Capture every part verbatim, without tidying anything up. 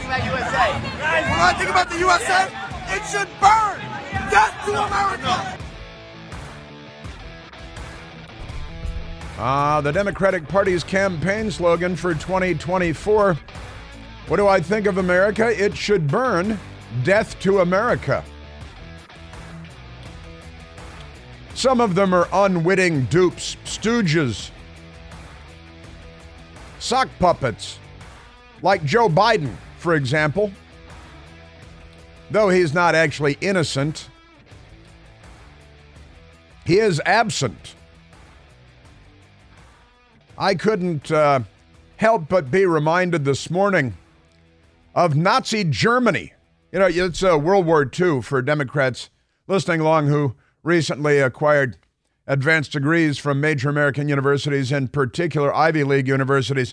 about U S A? What do I think about the U S A? It should burn! Death to America! Uh, the Democratic Party's campaign slogan for twenty twenty-four. What do I think of America? It should burn. Death to America. Some of them are unwitting dupes, stooges, sock puppets, like Joe Biden, for example. Though he's not actually innocent, he is absent. I couldn't uh, help but be reminded this morning of Nazi Germany. You know, it's uh, World War Two for Democrats listening along who recently acquired advanced degrees from major American universities, in particular Ivy League universities.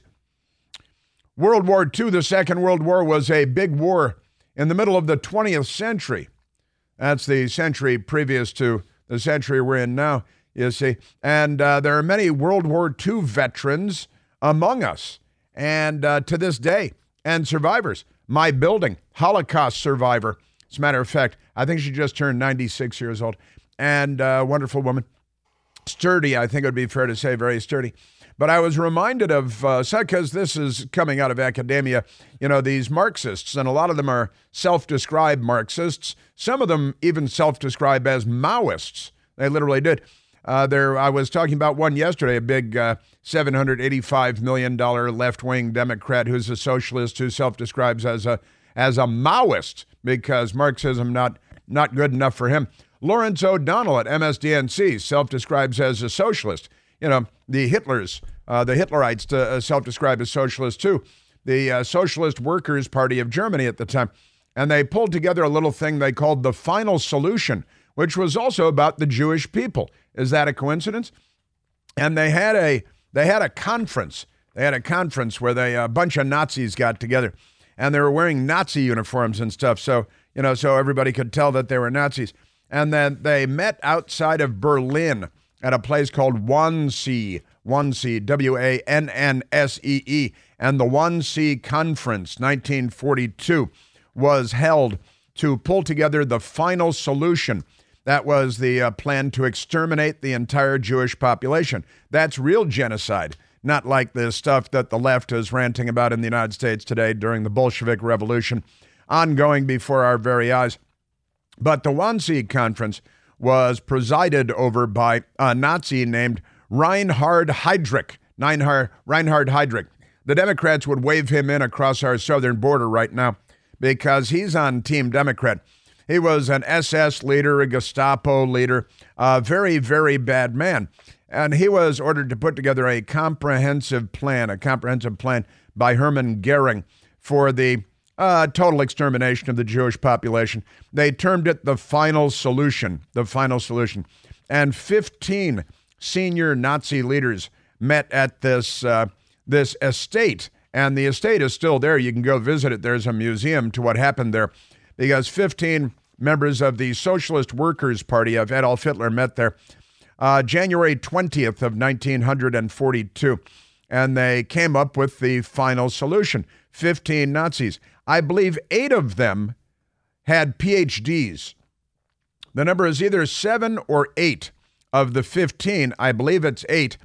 World War Two, the Second World War, was a big war in the middle of the twentieth century. That's the century previous to the century we're in now, you see. And uh, there are many World War Two veterans among us, and uh, to this day, and survivors. My building, Holocaust survivor. As a matter of fact, I think she just turned ninety-six years old. And a uh, wonderful woman. Sturdy, I think it would be fair to say, very sturdy. But I was reminded of, uh, because this is coming out of academia, you know, these Marxists, and a lot of them are self-described Marxists. Some of them even self-describe as Maoists. They literally did. Uh, there, I was talking about one yesterday, a big uh, seven hundred eighty-five million dollars left-wing Democrat who's a socialist who self-describes as a as a Maoist because Marxism not not good enough for him. Lawrence O'Donnell at M S D N C self-describes as a socialist. You know, the Hitlers, uh, the Hitlerites uh, self-describe as socialists too. The uh, Socialist Workers' Party of Germany at the time. And they pulled together a little thing they called the Final Solution, which was also about the Jewish people. Is that a coincidence? And they had a they had a conference. They had a conference where they a bunch of Nazis got together, and they were wearing Nazi uniforms and stuff. So you know, so everybody could tell that they were Nazis. And then they met outside of Berlin at a place called Wannsee, Wannsee, W A N N S E E. And the Wannsee Conference, nineteen forty-two, was held to pull together the final solution. That was the uh, plan to exterminate the entire Jewish population. That's real genocide, not like the stuff that the left is ranting about in the United States today during the Bolshevik Revolution, ongoing before our very eyes. But the Wannsee Conference was presided over by a Nazi named Reinhard Heydrich. Reinhard, Reinhard Heydrich. The Democrats would wave him in across our southern border right now because he's on Team Democrat. He was an S S leader, a Gestapo leader, a very, very bad man. And he was ordered to put together a comprehensive plan, a comprehensive plan by Hermann Goering for the uh, total extermination of the Jewish population. They termed it the final solution, the final solution. And fifteen senior Nazi leaders met at this uh, this estate. And the estate is still there. You can go visit it. There's a museum to what happened there. Because fifteen members of the Socialist Workers' Party of Adolf Hitler met there uh, January twentieth of nineteen forty-two, and they came up with the final solution. fifteen Nazis. I believe eight of them had P H Ds. The number is either seven or eight of the fifteen, I believe it's eight,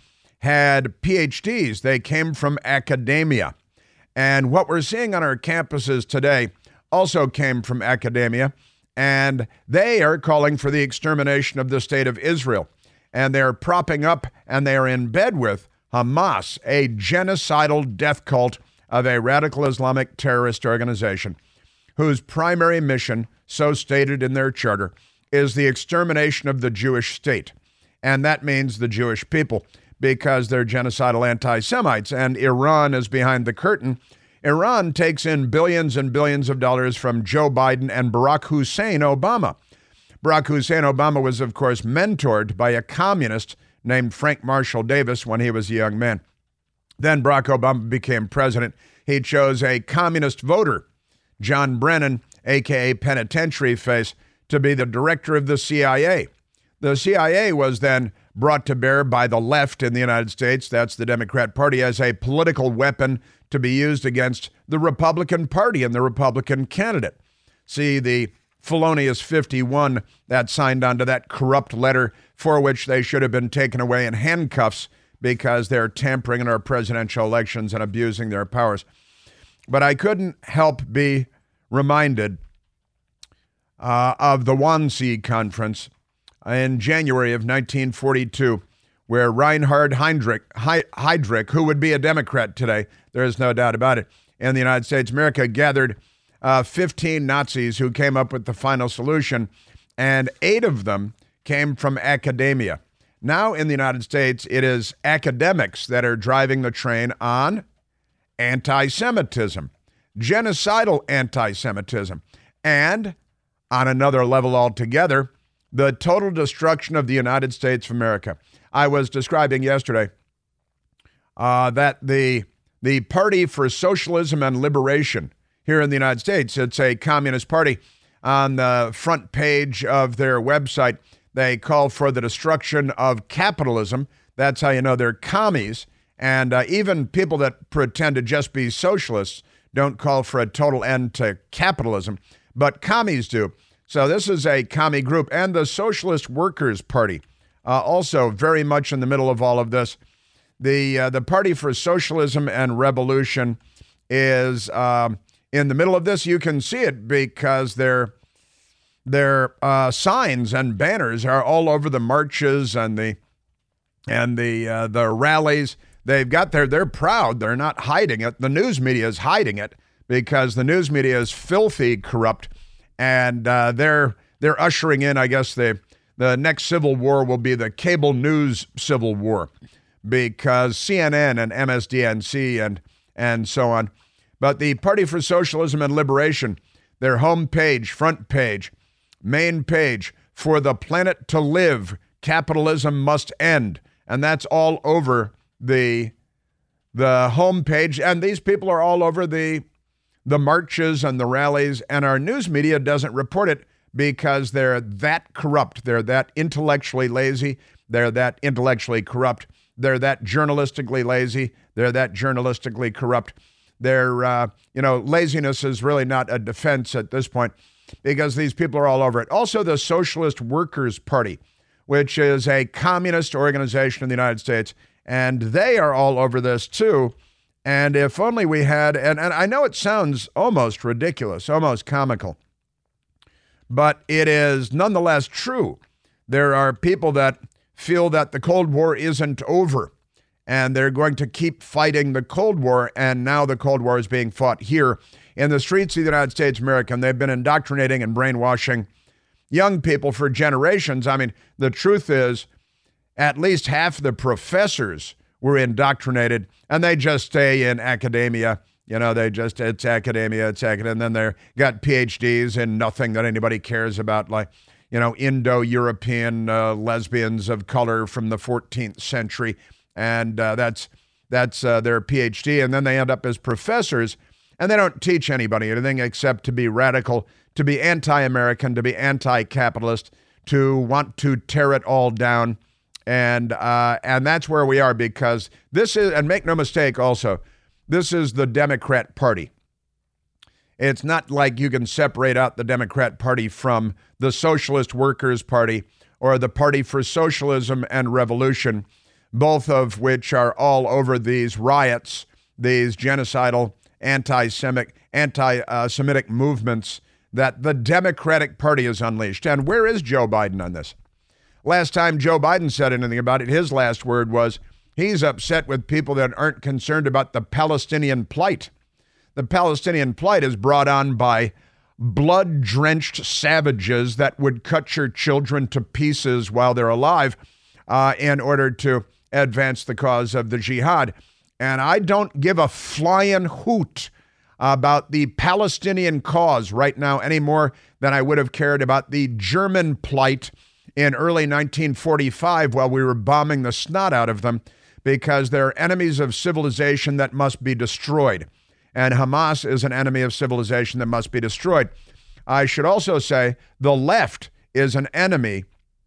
had P H Ds. They came from academia. And what we're seeing on our campuses today also came from academia, and they are calling for the extermination of the state of Israel. And they're propping up, and they are in bed with Hamas, a genocidal death cult of a radical Islamic terrorist organization whose primary mission, so stated in their charter, is the extermination of the Jewish state. And that means the Jewish people, because they're genocidal anti-Semites, and Iran is behind the curtain. Iran takes in billions and billions of dollars from Joe Biden and Barack Hussein Obama. Barack Hussein Obama was, of course, mentored by a communist named Frank Marshall Davis when he was a young man. Then Barack Obama became president. He chose a communist voter, John Brennan, a k a. Penitentiary Face, to be the director of the C I A. The C I A was then brought to bear by the left in the United States, that's the Democrat Party, as a political weapon to be used against the Republican Party and the Republican candidate. See the felonious fifty-one that signed onto that corrupt letter for which they should have been taken away in handcuffs because they're tampering in our presidential elections and abusing their powers. But I couldn't help be reminded uh, of the Wannsee Conference in January of nineteen forty-two, where Reinhard Heydrich, Heydrich, who would be a Democrat today, there is no doubt about it, in the United States, America, gathered uh, fifteen Nazis who came up with the final solution, and eight of them came from academia. Now in the United States, it is academics that are driving the train on anti-Semitism, genocidal anti-Semitism, and on another level altogether, the total destruction of the United States of America. I was describing yesterday uh, that the the Party for Socialism and Liberation here in the United States, it's a communist party. On the front page of their website, they call for the destruction of capitalism. That's how you know they're commies. And uh, even people that pretend to just be socialists don't call for a total end to capitalism, but commies do. So this is a commie group. And the Socialist Workers' Party, uh, also very much in the middle of all of this. The uh, the Party for Socialism and Revolution is um, in the middle of this. You can see it because their their uh, signs and banners are all over the marches and the and the uh, the rallies. They've got their, they're proud. They're not hiding it. The news media is hiding it because the news media is filthy corrupt, and uh, they're they're ushering in, I guess, the the next civil war will be the cable news civil war, because C N N and M S D N C and and so on. But the Party for Socialism and Liberation, their homepage, front page, main page, for the planet to live, capitalism must end, and that's all over the the homepage, and these people are all over the the marches and the rallies, and our news media doesn't report it because they're that corrupt, they're that intellectually lazy, they're that intellectually corrupt, they're that journalistically lazy, they're that journalistically corrupt. They're, uh, you know, laziness is really not a defense at this point because these people are all over it. Also, the Socialist Workers' Party, which is a communist organization in the United States, and they are all over this too. And if only we had, and, and I know it sounds almost ridiculous, almost comical, but it is nonetheless true. There are people that feel that the Cold War isn't over, and they're going to keep fighting the Cold War, and now the Cold War is being fought here in the streets of the United States of America, and they've been indoctrinating and brainwashing young people for generations. I mean, the truth is, at least half the professors were indoctrinated, and they just stay in academia. You know, they just, it's academia, it's academia, and then they've got P H Ds in nothing that anybody cares about, like, you know, Indo-European uh, lesbians of color from the fourteenth century, and uh, that's that's uh, their P H D, and then they end up as professors, and they don't teach anybody anything except to be radical, to be anti-American, to be anti-capitalist, to want to tear it all down. And uh, and that's where we are, because this is, and make no mistake also, this is the Democrat Party. It's not like you can separate out the Democrat Party from the Socialist Workers' Party or the Party for Socialism and Revolution, both of which are all over these riots, these genocidal, anti-Semitic, anti-Semitic movements that the Democratic Party has unleashed. And where is Joe Biden on this? Last time Joe Biden said anything about it, his last word was he's upset with people that aren't concerned about the Palestinian plight. The Palestinian plight is brought on by blood-drenched savages that would cut your children to pieces while they're alive uh, in order to advance the cause of the jihad. And I don't give a flying hoot about the Palestinian cause right now any more than I would have cared about the German plight in early nineteen forty-five while we were bombing the snot out of them, because they're enemies of civilization that must be destroyed. And Hamas is an enemy of civilization that must be destroyed. I should also say the left is an enemy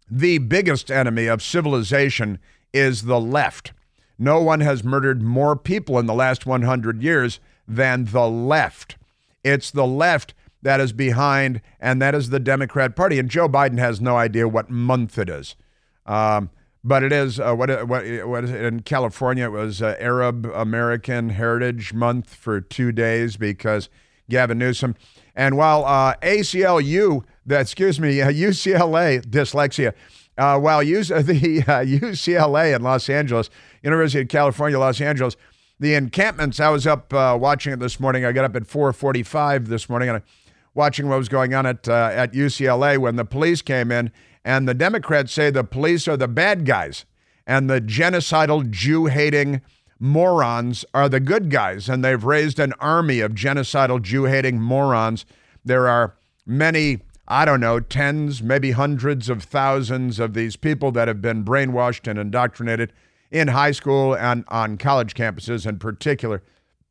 the biggest enemy of civilization is the left. No one has murdered more people in the last one hundred years than the left. It's the left that is behind, and that is the Democrat Party. And Joe Biden has no idea what month it is. Um, but it is, uh, what, what, what is it? In California, it was uh, Arab American Heritage Month for two days because Gavin Newsom. And while uh, A C L U, the, excuse me, uh, U C L A, dyslexia, uh, while U- the uh, U C L A in Los Angeles, University of California, Los Angeles, the encampments, I was up uh, watching it this morning. I got up at four forty-five this morning and I watching what was going on at uh, at U C L A when the police came in, and the Democrats say the police are the bad guys and the genocidal Jew-hating morons are the good guys, and they've raised an army of genocidal Jew-hating morons. There are many, I don't know, tens, maybe hundreds of thousands of these people that have been brainwashed and indoctrinated in high school and on college campuses in particular.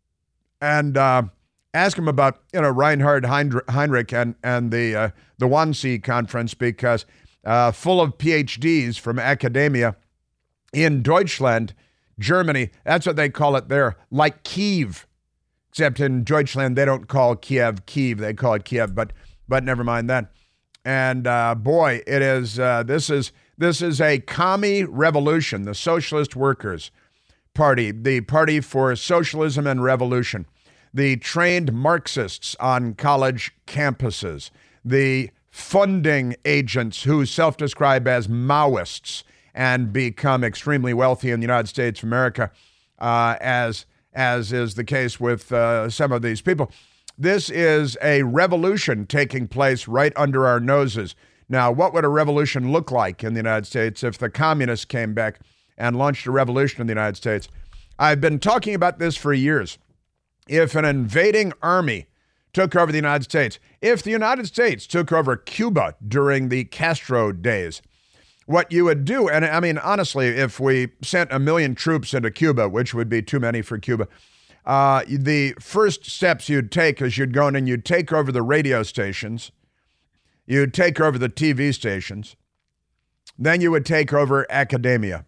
And uh, ask them about, you know, Reinhard Heinrich and, and the, uh, the Wannsee Conference, because uh, full of P H Ds from academia in Deutschland, Germany, that's what they call it there, like Kiev, except in Deutschland, they don't call Kiev Kiev, they call it Kiev, but but never mind that. And uh, boy, it is, uh, this is this is a commie revolution, the Socialist Workers Party, the Party for Socialism and Revolution, the trained Marxists on college campuses, the funding agents who self-describe as Maoists and become extremely wealthy in the United States of America, uh, as as is the case with uh, some of these people. This is a revolution taking place right under our noses. Now, what would a revolution look like in the United States if the communists came back and launched a revolution in the United States? I've been talking about this for years. If an invading army took over the United States, if the United States took over Cuba during the Castro days, what you would do, and I mean, honestly, if we sent a million troops into Cuba, which would be too many for Cuba, uh, the first steps you'd take is you'd go in and you'd take over the radio stations, you'd take over the T V stations, then you would take over academia.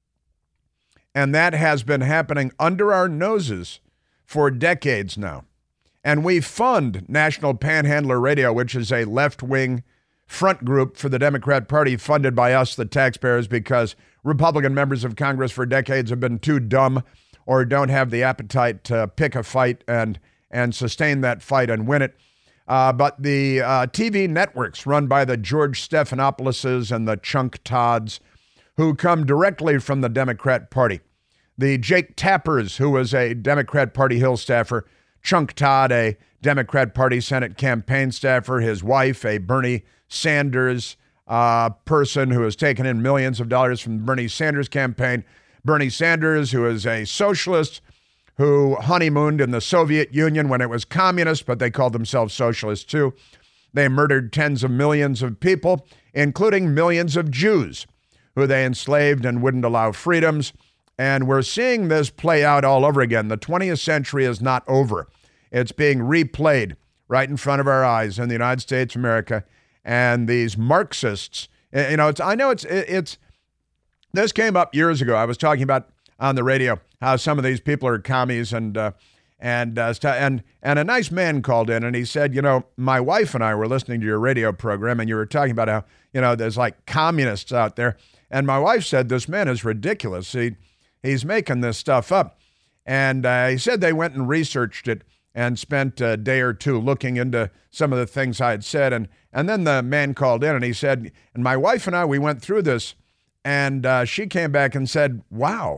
And that has been happening under our noses for decades now. And we fund National Panhandler Radio, which is a left-wing front group for the Democrat Party funded by us, the taxpayers, because Republican members of Congress for decades have been too dumb or don't have the appetite to pick a fight and, and sustain that fight and win it. Uh, but the uh, T V networks run by the George Stephanopoulos and the Chunk Todds, who come directly from the Democrat Party. The Jake Tappers, who was a Democrat Party Hill staffer, Chunk Todd, a Democrat Party Senate campaign staffer, his wife, a Bernie Sanders uh, person who has taken in millions of dollars from the Bernie Sanders campaign. Bernie Sanders, who is a socialist, who honeymooned in the Soviet Union when it was communist, but they called themselves socialists too. They murdered tens of millions of people, including millions of Jews, who they enslaved and wouldn't allow freedoms. And we're seeing this play out all over again. The twentieth century is not over. It's being replayed right in front of our eyes in the United States of America. And these Marxists, you know, it's, I know it's, it's, this came up years ago. I was talking about on the radio how some of these people are commies, and, uh, and, uh, and, and a nice man called in and he said, you know, my wife and I were listening to your radio program and you were talking about how, you know, there's like communists out there. And my wife said, this man is ridiculous. He, he's making this stuff up. And uh, he said they went and researched it and spent a day or two looking into some of the things I had said. And, and then the man called in and he said, and my wife and I, we went through this, and uh, she came back and said, wow,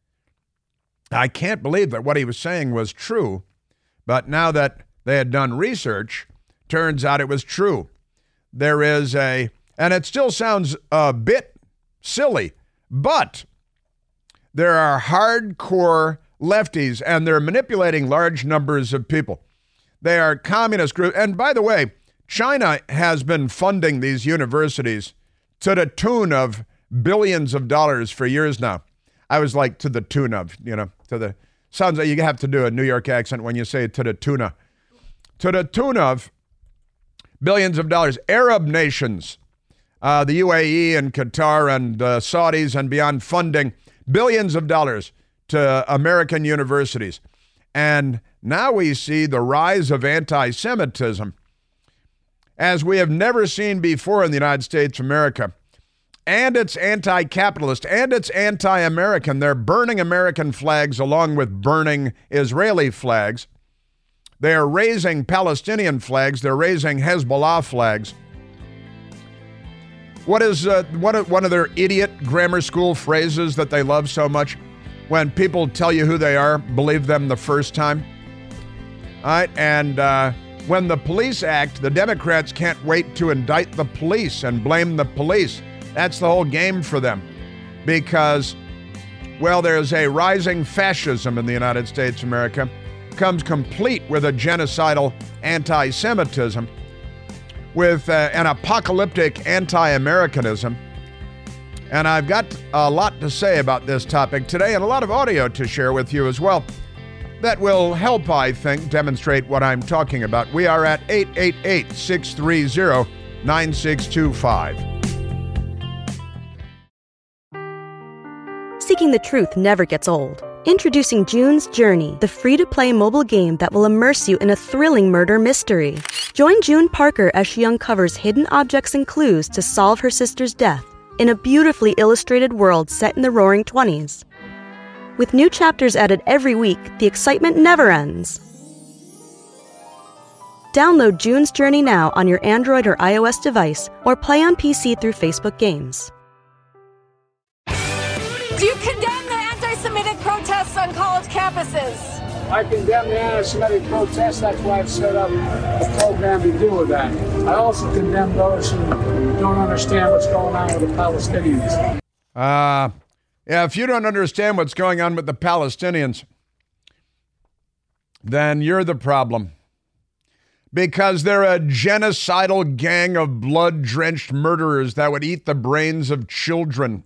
I can't believe that what he was saying was true. But now that they had done research, turns out it was true. There is a, and it still sounds a bit silly, but there are hardcore lefties, and they're manipulating large numbers of people. They are communist groups. And by the way, China has been funding these universities to the tune of billions of dollars for years now. I was like, to the tune of, you know, to the, sounds like you have to do a New York accent when you say to the tuna. To the tune of billions of dollars. Arab nations uh, the U A E and Qatar and uh, Saudis and beyond funding billions of dollars to American universities. And now we see the rise of anti-Semitism as we have never seen before in the United States of America. And it's anti-capitalist, and it's anti-American. They're burning American flags along with burning Israeli flags. They are raising Palestinian flags. They're raising Hezbollah flags. What is uh, one, of, one of their idiot grammar school phrases that they love so much? When people tell you who they are, believe them the first time. All right, and uh, when the police act, the Democrats can't wait to indict the police and blame the police. That's the whole game for them. Because, well, there's a rising fascism in the United States of America. Comes complete with a genocidal anti-Semitism, with uh, an apocalyptic anti-Americanism. And I've got a lot to say about this topic today and a lot of audio to share with you as well that will help, I think, demonstrate what I'm talking about. We are at eight eight eight, six three zero, nine six two five. Seeking the truth never gets old. Introducing June's Journey, the free-to-play mobile game that will immerse you in a thrilling murder mystery. Join June Parker as she uncovers hidden objects and clues to solve her sister's death in a beautifully illustrated world set in the Roaring Twenties. With new chapters added every week, the excitement never ends. Download June's Journey now on your Android or iOS device, or play on P C through Facebook Games. Do you condemn the anti-Semitic protests on college campuses? I condemn the anti-Semitic protests. That's why I've set up a program to deal with that. I also condemn those who don't understand what's going on with the Palestinians. Uh, yeah, if you don't understand what's going on with the Palestinians, then you're the problem. Because they're a genocidal gang of blood-drenched murderers that would eat the brains of children.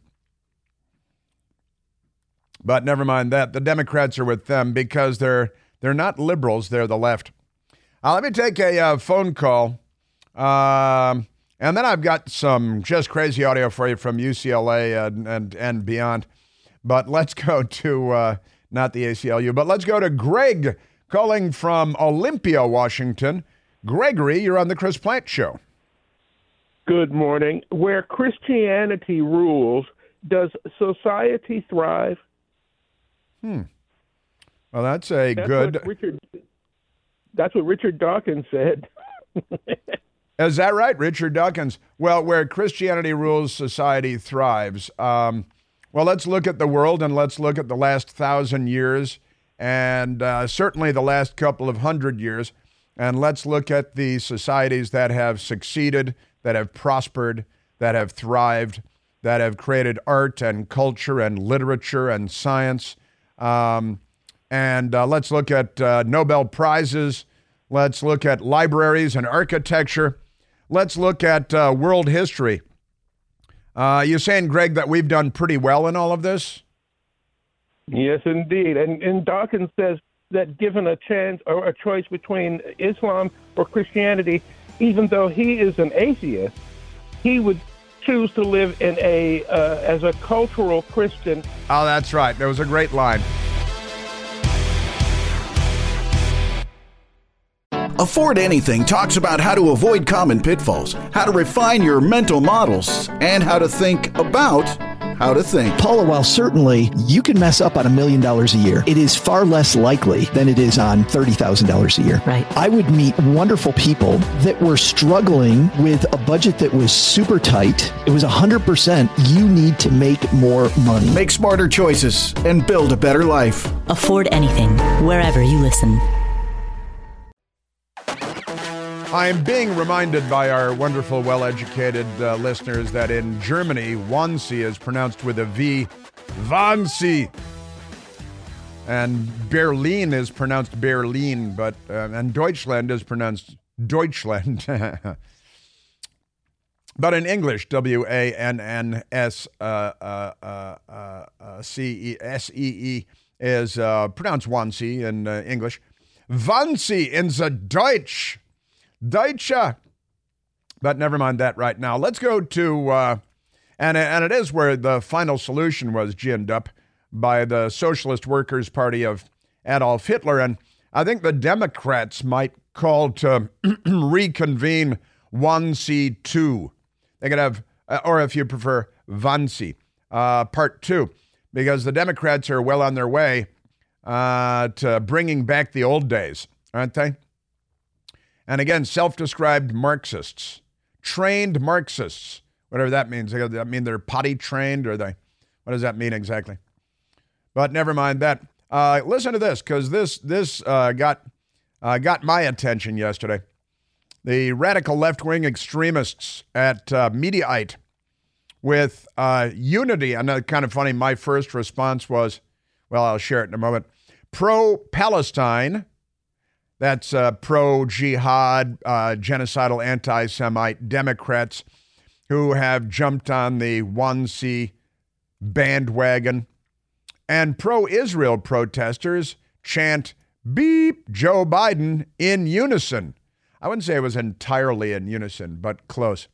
But never mind that. The Democrats are with them because they're they're not liberals. They're the left. Uh, let me take a uh, phone call. Um, and then I've got some just crazy audio for you from U C L A and, and, and beyond. But let's go to, uh, not the A C L U, but let's go to Greg calling from Olympia, Washington. Gregory, you're on the Chris Plante Show. Good morning. Where Christianity rules, does society thrive? Hmm. Well, that's a that's good... What Richard, that's what Richard Dawkins said. Is that right, Richard Dawkins? Well, where Christianity rules, society thrives. Um, well, let's look at the world and let's look at the last thousand years and uh, certainly the last couple of hundred years. And let's look at the societies that have succeeded, that have prospered, that have thrived, that have created art and culture and literature and science. Um, and uh, let's look at uh, Nobel Prizes. Let's look at libraries and architecture. Let's look at uh, world history. Uh, you're saying, Greg, that we've done pretty well in all of this? Yes, indeed. And, and Dawkins says that given a chance or a choice between Islam or Christianity, even though he is an atheist, he would choose to live in a uh, as a cultural Christian. Oh, that's right. That was a great line. Afford Anything talks about how to avoid common pitfalls, how to refine your mental models, and how to think about how to think. Paula, while certainly you can mess up on a million dollars a year, it is far less likely than it is on thirty thousand dollars a year. Right. I would meet wonderful people that were struggling with a budget that was super tight. It was one hundred percent you need to make more money. Make smarter choices and build a better life. Afford Anything, wherever you listen. I am being reminded by our wonderful, well-educated uh, listeners that in Germany, Wannsee is pronounced with a V, Wannsee. And Berlin is pronounced Berlin, but uh, and Deutschland is pronounced Deutschland. But in English, W A N N S C E S E E is uh, pronounced Wannsee in uh, English. Wannsee in the Deutsch. Deutsche. But never mind that right now. Let's go to, uh, and, and it is where the final solution was ginned up by the Socialist Workers' Party of Adolf Hitler. And I think the Democrats might call to reconvene Wannsee two. They could have, or if you prefer, Wannsee, uh, part two, because the Democrats are well on their way uh, to bringing back the old days, aren't they? And again, self-described Marxists, trained Marxists, whatever that means. Does that mean they're potty trained, or they, what does that mean exactly? But never mind that. Uh, listen to this, because this this uh, got uh, got my attention yesterday. The radical left-wing extremists at uh, Mediaite with uh, unity. And uh, kind of funny, my first response was, well, I'll share it in a moment. Pro-Palestine, that's uh, pro-jihad, uh, genocidal anti-Semite Democrats who have jumped on the Wannsee bandwagon. And pro-Israel protesters chant, "Beep Joe Biden," in unison. I wouldn't say it was entirely in unison, but close.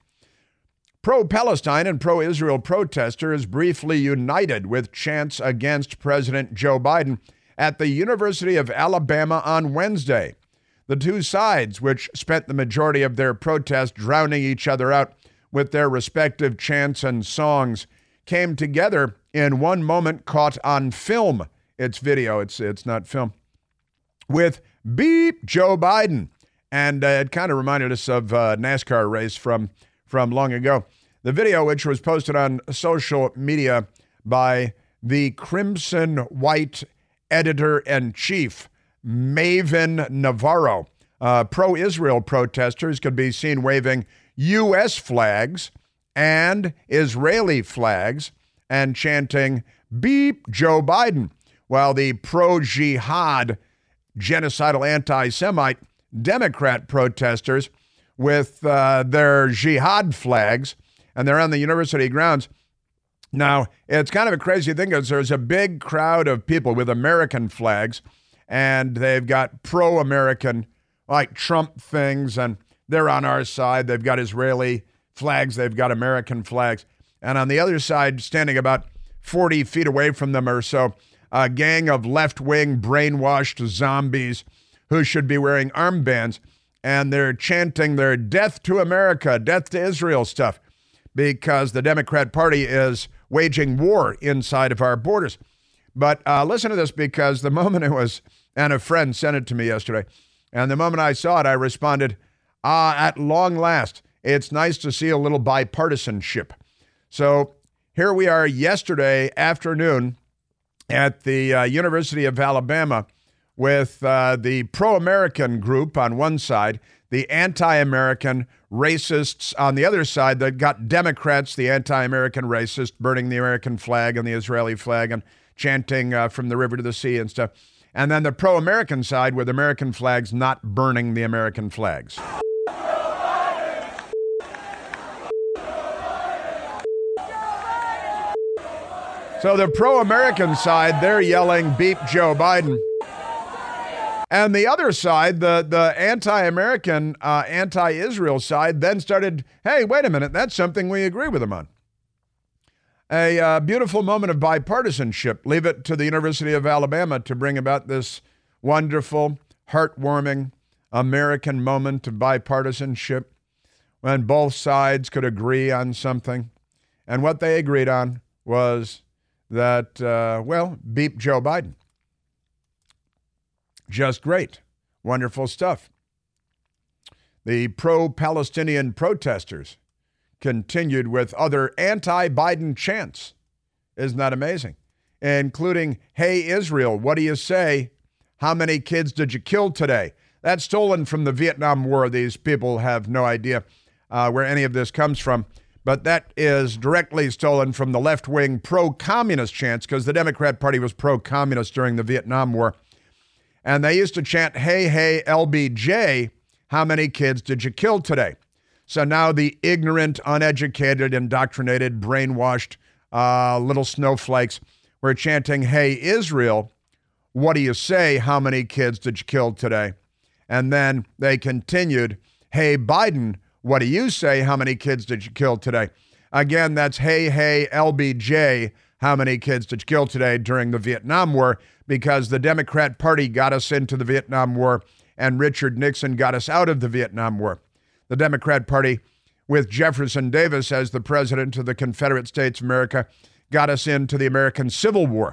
Pro-Palestine and pro-Israel protesters briefly united with chants against President Joe Biden at the University of Alabama on Wednesday. The two sides, which spent the majority of their protest drowning each other out with their respective chants and songs, came together in one moment caught on film. It's video, it's it's not film. With "Beep Joe Biden." And uh, it kind of reminded us of a NASCAR race from, from long ago. The video, which was posted on social media by the Crimson White editor-in-chief, Maven Navarro. Uh, pro-Israel protesters could be seen waving U S flags and Israeli flags and chanting, "Beep Joe Biden," while the pro-jihad, genocidal anti-Semite Democrat protesters with uh, their jihad flags, and they're on the university grounds. Now, it's kind of a crazy thing because there's a big crowd of people with American flags, and they've got pro-American, like Trump things, and they're on our side. They've got Israeli flags. They've got American flags. And on the other side, standing about forty feet away from them or so, a gang of left-wing brainwashed zombies who should be wearing armbands, and they're chanting their "Death to America, Death to Israel" stuff because the Democrat Party is waging war inside of our borders. But uh, listen to this, because the moment it was, and a friend sent it to me yesterday, and the moment I saw it, I responded, ah, at long last, it's nice to see a little bipartisanship. So here we are yesterday afternoon at the uh, University of Alabama with uh, the pro-American group on one side, the anti-American racists on the other side that got Democrats, the anti-American racists, burning the American flag and the Israeli flag and chanting uh, "from the river to the sea" and stuff. And then the pro-American side with American flags not burning the American flags. So the pro-American side, they're yelling, "Beep Joe Biden." And the other side, the, the anti-American, uh, anti-Israel side, then started, hey, wait a minute, that's something we agree with them on. A uh, beautiful moment of bipartisanship. Leave it to the University of Alabama to bring about this wonderful, heartwarming American moment of bipartisanship when both sides could agree on something. And what they agreed on was that, uh, well, beep Joe Biden. Just great. Wonderful stuff. The pro-Palestinian protesters continued with other anti-Biden chants. Isn't that amazing? Including, "Hey, Israel, what do you say? How many kids did you kill today?" That's stolen from the Vietnam War. These people have no idea uh, where any of this comes from. But that is directly stolen from the left-wing pro-communist chants, because the Democrat Party was pro-communist during the Vietnam War. And they used to chant, "Hey, hey, L B J, how many kids did you kill today?" So now the ignorant, uneducated, indoctrinated, brainwashed uh, little snowflakes were chanting, "Hey, Israel, what do you say? How many kids did you kill today?" And then they continued, "Hey, Biden, What do you say? How many kids did you kill today? Again, that's hey, hey, L B J. How many kids did you kill today during the Vietnam War? Because the Democrat Party got us into the Vietnam War and Richard Nixon got us out of the Vietnam War. The Democrat Party, with Jefferson Davis as the president of the Confederate States of America, got us into the American Civil War.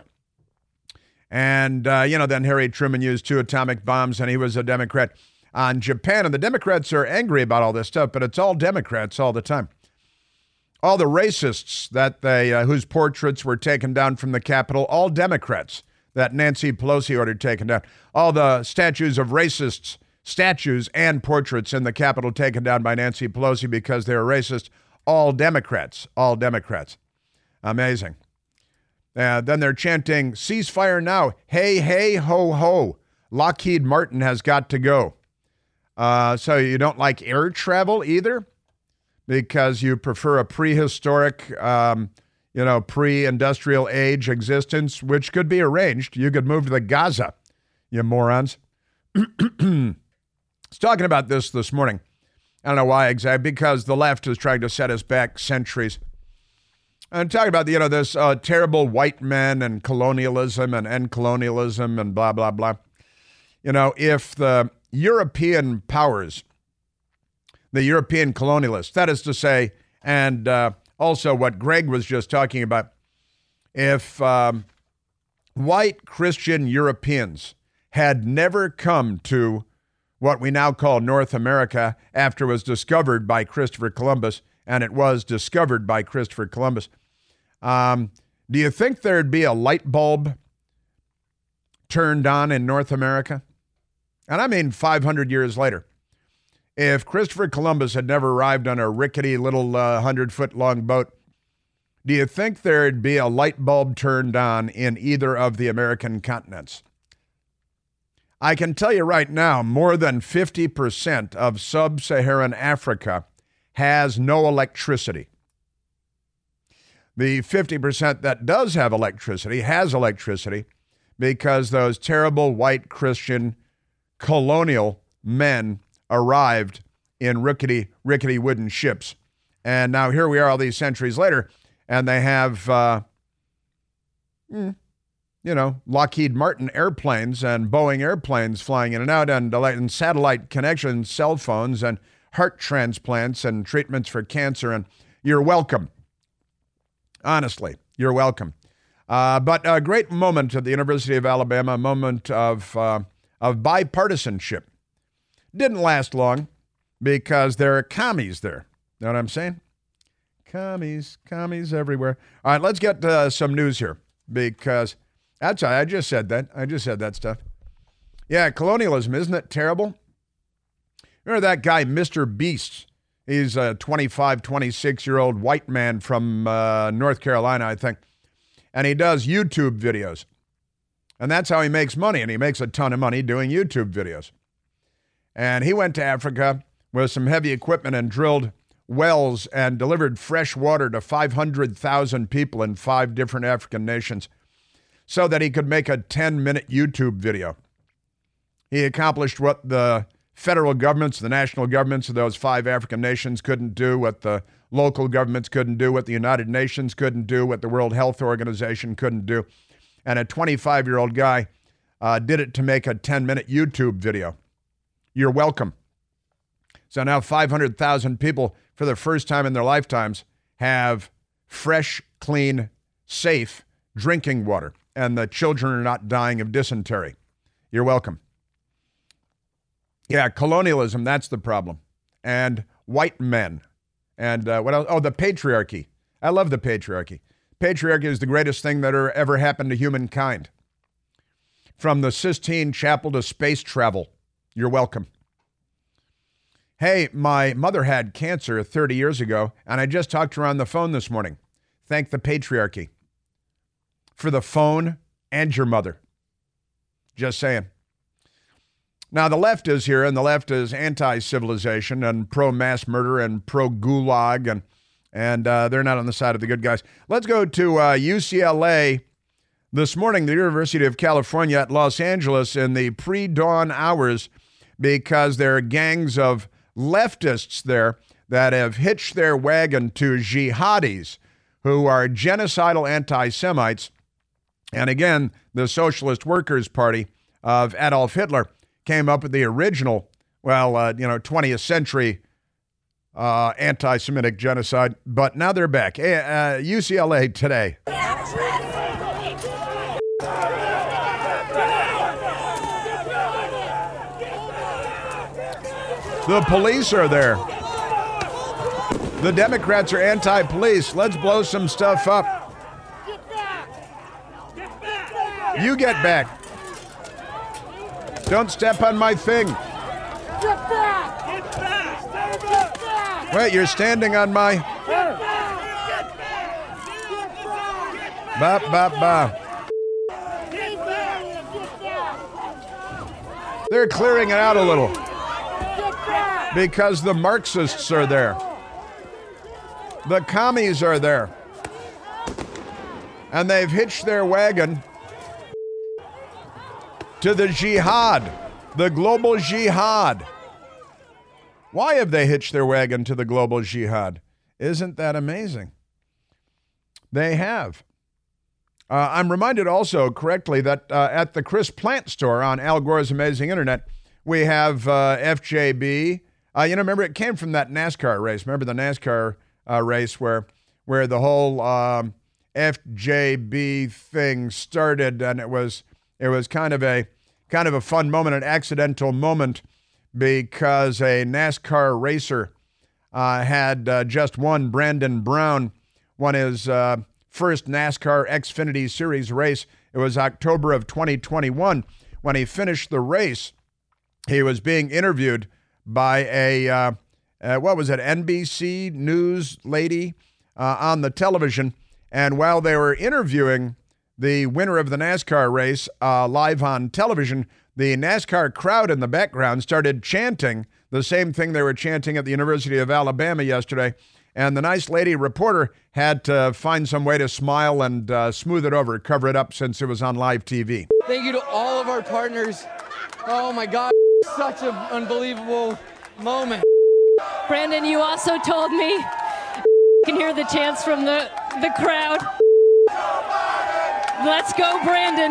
And, uh, you know, then Harry Truman used two atomic bombs and he was a Democrat on Japan. And the Democrats are angry about all this stuff, but it's all Democrats all the time. All the racists that they, uh, whose portraits were taken down from the Capitol, all Democrats that Nancy Pelosi ordered taken down. All the statues of racists, statues and portraits in the Capitol taken down by Nancy Pelosi because they were racist, all Democrats, all Democrats. Amazing. Uh, then they're chanting, ceasefire now. Hey, hey, ho, ho. Lockheed Martin has got to go. Uh, so you don't like air travel either? Because you prefer a prehistoric, um, you know, pre-industrial age existence, which could be arranged. You could move to the Gaza, you morons. I was talking about this this morning. I don't know why exactly, because the left is trying to set us back centuries. I'm talking about, you know, this uh, terrible white men and colonialism and end colonialism and blah, blah, blah. You know, if the European powers, the European colonialists, that is to say, and uh, also what Greg was just talking about, if um, white Christian Europeans had never come to what we now call North America after it was discovered by Christopher Columbus, and it was discovered by Christopher Columbus, um, do you think there'd be a light bulb turned on in North America? And I mean five hundred years later. If Christopher Columbus had never arrived on a rickety little uh, hundred-foot-long boat, do you think there'd be a light bulb turned on in either of the American continents? I can tell you right now, more than fifty percent of sub-Saharan Africa has no electricity. The fifty percent that does have electricity has electricity because those terrible white Christian colonial men arrived in rickety, rickety wooden ships. And now here we are all these centuries later, and they have, uh, you know, Lockheed Martin airplanes and Boeing airplanes flying in and out, and, and satellite connections, cell phones, and heart transplants and treatments for cancer. And you're welcome. Honestly, you're welcome. Uh, but a great moment at the University of Alabama, a moment of, uh, of bipartisanship. Didn't last long because there are commies there. Know what I'm saying? Commies, commies everywhere. All right, let's get uh, some news here because that's I just said that. I just said that stuff. Yeah, colonialism, isn't it terrible? Remember that guy, Mister Beast? He's a twenty-five, twenty-six-year-old white man from uh, North Carolina, I think. And he does YouTube videos. And that's how he makes money. And he makes a ton of money doing YouTube videos. And he went to Africa with some heavy equipment and drilled wells and delivered fresh water to five hundred thousand people in five different African nations so that he could make a ten-minute YouTube video. He accomplished what the federal governments, the national governments of those five African nations couldn't do, what the local governments couldn't do, what the United Nations couldn't do, what the World Health Organization couldn't do. And a twenty-five-year-old guy uh, did it to make a ten-minute YouTube video. You're welcome. So now five hundred thousand people, for the first time in their lifetimes, have fresh, clean, safe drinking water. And the children are not dying of dysentery. You're welcome. Yeah, colonialism, that's the problem. And white men. And uh, what else? Oh, the patriarchy. I love the patriarchy. Patriarchy is the greatest thing that ever happened to humankind. From the Sistine Chapel to space travel. You're welcome. Hey, my mother had cancer thirty years ago, and I just talked to her on the phone this morning. Thank the patriarchy for the phone and your mother. Just saying. Now, the left is here, and the left is anti-civilization and pro-mass murder and pro-gulag, and, and uh, they're not on the side of the good guys. Let's go to uh, U C L A. This morning, the University of California at Los Angeles in the pre-dawn hours, because there are gangs of leftists there that have hitched their wagon to jihadis who are genocidal anti-Semites. And again, the Socialist Workers' Party of Adolf Hitler came up with the original, well, uh, you know, twentieth century uh, anti-Semitic genocide. But now they're back. Uh, U C L A Today. The police are there. The Democrats are anti-police. Let's blow some stuff up. Get back! Get back! You get back. Don't step on my thing. Get back! Get back! Get back! Wait, you're standing on my... Get back! Get back! Ba, ba, ba. Get back! Get back! They're clearing it out a little Get back! because the Marxists are there. The commies are there. And they've hitched their wagon to the jihad, the global jihad. Why have they hitched their wagon to the global jihad? Isn't that amazing? They have. Uh, I'm reminded also correctly that uh, at the Chris Plant store on Al Gore's Amazing Internet, we have uh, F J B. Uh, you know, remember, it came from that NASCAR race. Remember the NASCAR uh, race where where the whole um, F J B thing started, and it was it was kind of a kind of a fun moment, an accidental moment, because a NASCAR racer uh, had uh, just won. Brandon Brown won his uh, first NASCAR Xfinity Series race. It was October of twenty twenty-one. When he finished the race, he was being interviewed by a, uh, uh, what was it, N B C News lady uh, on the television. And while they were interviewing the winner of the NASCAR race uh, live on television, the NASCAR crowd in the background started chanting the same thing they were chanting at the University of Alabama yesterday. And the nice lady reporter had to find some way to smile and uh, smooth it over, cover it up, since it was on live T V. Thank you to all of our partners. Oh my God, such an unbelievable moment. Brandon, you also told me you can hear the chants from the, the crowd. Let's go, Brandon.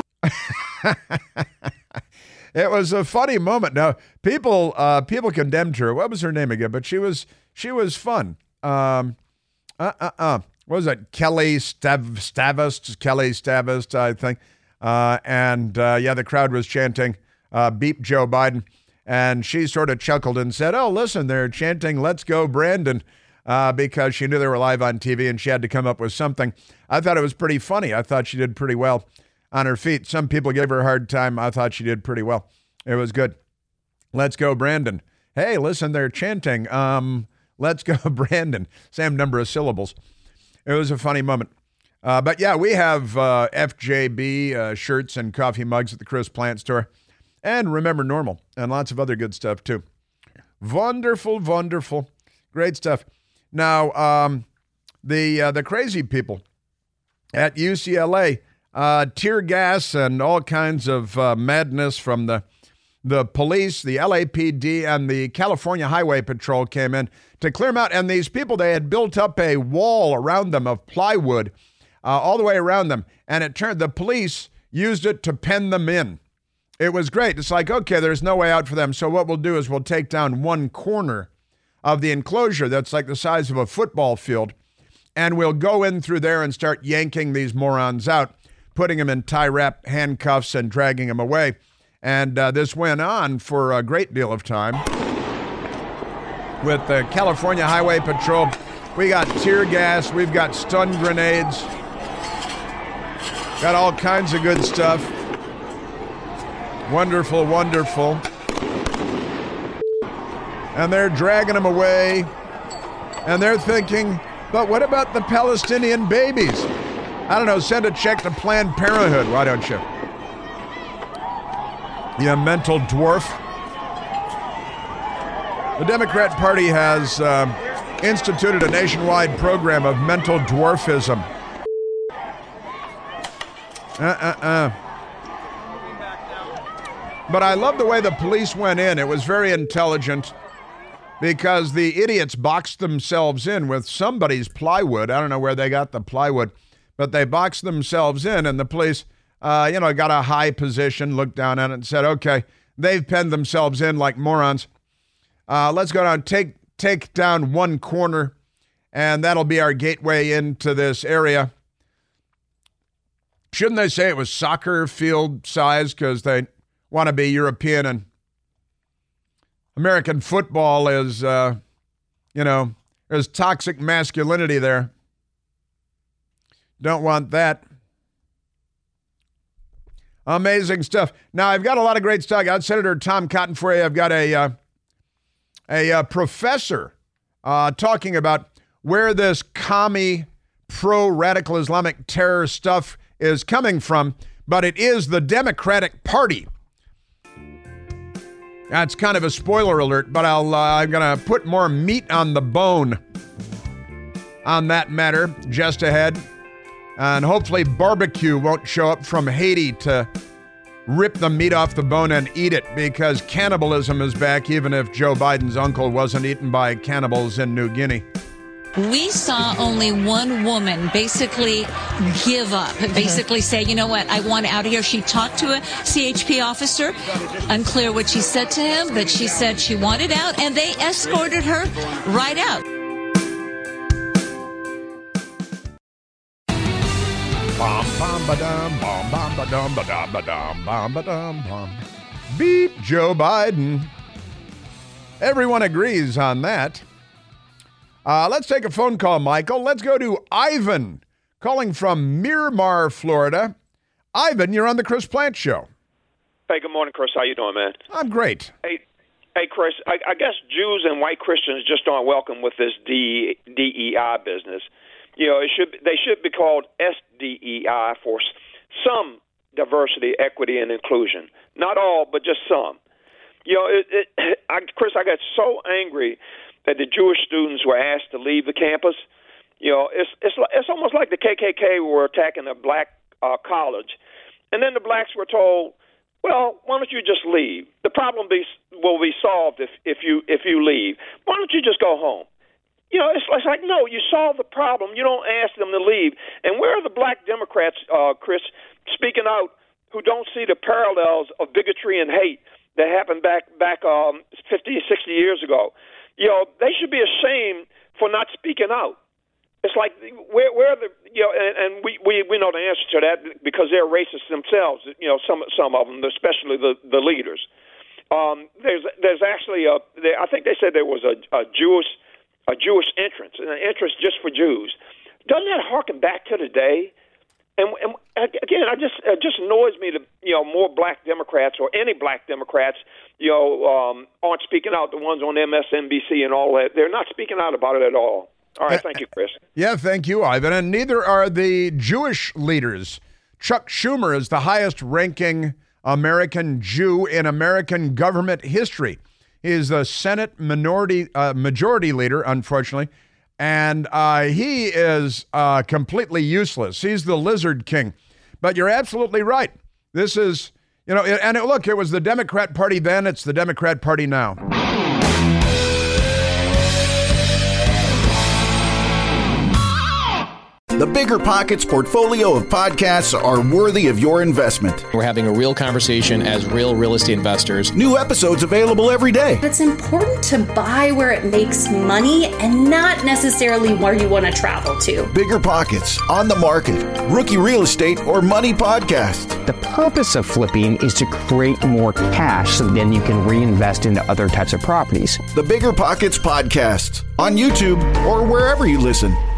It was a funny moment. Now, people uh, people condemned her. What was her name again? But she was she was fun. Um, uh, uh, uh. What was it? Kelly Stav- Stavist, Kelly Stavist, I think. Uh, and uh, yeah, the crowd was chanting, uh, "Beep Joe Biden," and she sort of chuckled and said, "Oh, listen, they're chanting, 'Let's go, Brandon,' uh, because she knew they were live on T V and she had to come up with something." I thought it was pretty funny. I thought she did pretty well on her feet. Some people gave her a hard time. I thought she did pretty well. It was good. Let's go, Brandon. Hey, listen, they're chanting, um, "Let's go, Brandon." Same number of syllables. It was a funny moment. Uh, but yeah, we have uh, F J B uh, shirts and coffee mugs at the Chris Plant store. And Remember Normal and lots of other good stuff too. Wonderful, wonderful. Great stuff. Now, um, the uh, the crazy people at U C L A, uh, tear gas and all kinds of uh, madness from the the police, the L A P D, and the California Highway Patrol came in to clear them out. And these people, they had built up a wall around them of plywood uh, all the way around them. And it turned, the police used it to pen them in. It was great. It's like, okay, there's no way out for them. So what we'll do is we'll take down one corner of the enclosure that's like the size of a football field, and we'll go in through there and start yanking these morons out, putting them in tie-wrap handcuffs and dragging them away. And uh, this went on for a great deal of time. With the California Highway Patrol, we got tear gas, we've got stun grenades, got all kinds of good stuff. Wonderful, wonderful. And they're dragging them away, and they're thinking, but what about the Palestinian babies? I don't know, send a check to Planned Parenthood, why don't you? You mental dwarf. The Democrat Party has uh, instituted a nationwide program of mental dwarfism. Uh-uh-uh. But I love the way the police went in. It was very intelligent. because the idiots boxed themselves in with somebody's plywood. I don't know where they got the plywood, but they boxed themselves in, and the police, uh, you know, got a high position, looked down at it and said, okay, they've penned themselves in like morons. Uh, let's go down, take, take down one corner, and that'll be our gateway into this area. Shouldn't they say it was soccer field size because they want to be European, and American football is, uh, you know, there's toxic masculinity there. Don't want that. Amazing stuff. Now, I've got a lot of great stuff. I got Senator Tom Cotton for you. I've got a, uh, a uh, professor uh, talking about where this commie, pro-radical Islamic terror stuff is coming from, but it is the Democratic Party. That's kind of a spoiler alert, but I'll, uh, I'm going to put more meat on the bone on that matter just ahead. And hopefully barbecue won't show up from Haiti to rip the meat off the bone and eat it, because cannibalism is back, even if Joe Biden's uncle wasn't eaten by cannibals in New Guinea. We saw only one woman basically give up, basically say, you know what, I want out of here. She talked to a C H P officer. Unclear what she said to him, but she said she wanted out, and they escorted her right out. Bom, bom, ba-dum, bom, bom, ba-dum, ba-dum, ba-dum, bom, ba-dum, bom. Beat Joe Biden. Everyone agrees on that. Uh, let's take a phone call, Michael. Let's go to Ivan, calling from Miramar, Florida. Ivan, you're on the Chris Plante Show. Hey, good morning, Chris. How you doing, man? I'm great. Hey, hey, Chris. I, I guess Jews and white Christians just aren't welcome with this D E I business. You know, it should they should be called S D E I for some diversity, equity, and inclusion. Not all, but just some. You know, it, it, I, Chris, I got so angry that the Jewish students were asked to leave the campus. You know, it's it's it's almost like the K K K were attacking a black uh, college, and then the blacks were told, "Well, why don't you just leave? The problem be, will be solved if if you if you leave. Why don't you just go home?" You know, it's, it's like, no, you solve the problem. You don't ask them to leave. And where are the black Democrats, uh, Chris, speaking out, who don't see the parallels of bigotry and hate that happened back back um, fifty, sixty years ago? You know, they should be ashamed for not speaking out. It's like, where, where are the, you know, and, and we, we, we know the answer to that because they're racist themselves, you know, some some of them, especially the, the leaders. Um, there's there's actually, a, there, I think they said there was a, a Jewish a Jewish entrance, an entrance just for Jews. Doesn't that harken back to the day? And, and again, I just it just annoys me that, you know, more black Democrats or any black Democrats, you know, um, aren't speaking out. The ones on M S N B C and all that, they're not speaking out about it at all. All right, thank you, Chris. Yeah, thank you, Ivan. And neither are the Jewish leaders. Chuck Schumer is the highest-ranking American Jew in American government history. He is the Senate minority uh, majority leader, unfortunately. And uh, he is uh, completely useless. He's the lizard king. But you're absolutely right. This is, you know, and it, look, it was the Democrat Party then. It's the Democrat Party now. The Bigger Pockets portfolio of podcasts are worthy of your investment. We're having a real conversation as real real estate investors. New episodes available every day. It's important to buy where it makes money and not necessarily where you want to travel to. Bigger Pockets, On the Market, Rookie Real Estate, or Money Podcast. The purpose of flipping is to create more cash so then you can reinvest into other types of properties. The Bigger Pockets Podcast on YouTube or wherever you listen.